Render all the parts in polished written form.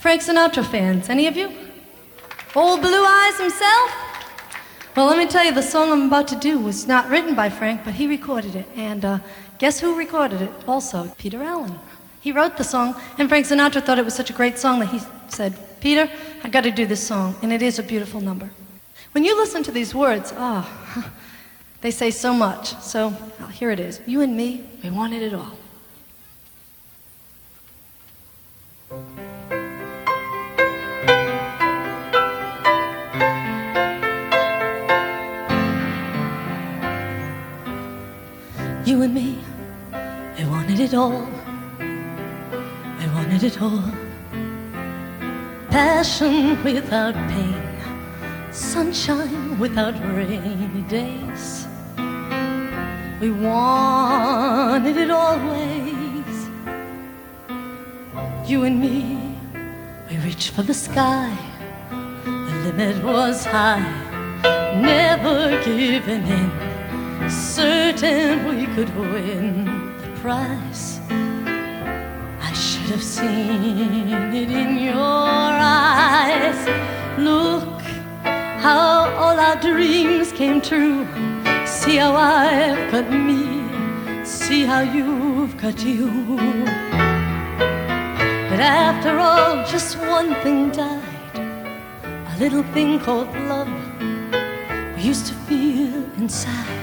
Frank Sinatra fans, any of you? Old Blue Eyes himself? Well, let me tell you, the song I'm about to do was not written by Frank, but he recorded it. And guess who recorded it also? Peter Allen. He wrote the song, and Frank Sinatra thought it was such a great song that he said, Peter, I got to do this song, and it is a beautiful number. When you listen to these words, they say so much. So here it is. You and me, we wanted it all. You and me, we wanted it all. We wanted it all. Passion without pain, sunshine without rainy days. We wanted it always. You and me, we reached for the sky. The limit was high, never giving in, certain we could win the prize. I should have seen it in your eyes. Look how all our dreams came true. See how I've got me, see how you've got you. But after all, just one thing died, a little thing called love we used to feel inside.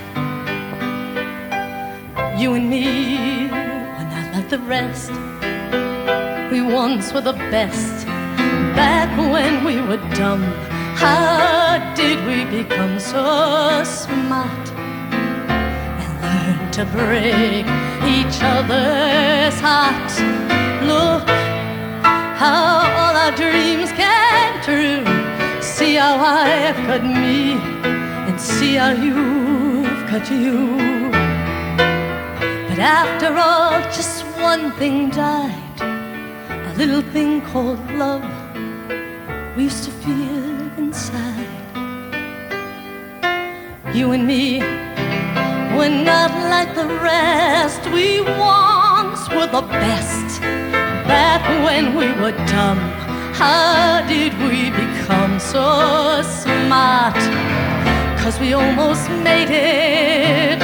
You and me were not like the rest. We once were the best. Back when we were dumb, how did we become so smart and learn to break each other's hearts? Look how all our dreams came true. See how I've got me, and see how you've got you. But after all, just one thing died, a little thing called love we used to feel inside. You and me, we're not like the rest. We once were the best. Back when we were dumb, how did we become so smart? 'Cause we almost made it.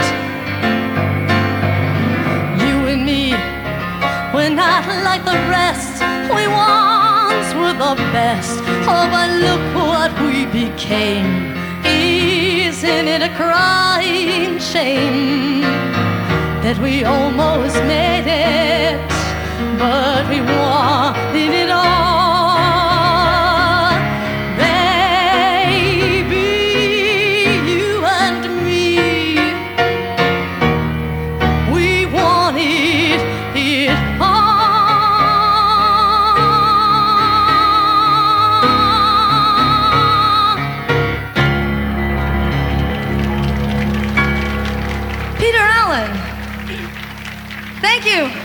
We're not like the rest. We once were the best. Oh, but look what we became. Isn't it a crying shame that we almost made it, but we wanted it all? Baby, you and me, we wanted it all. Peter Allen. Thank you.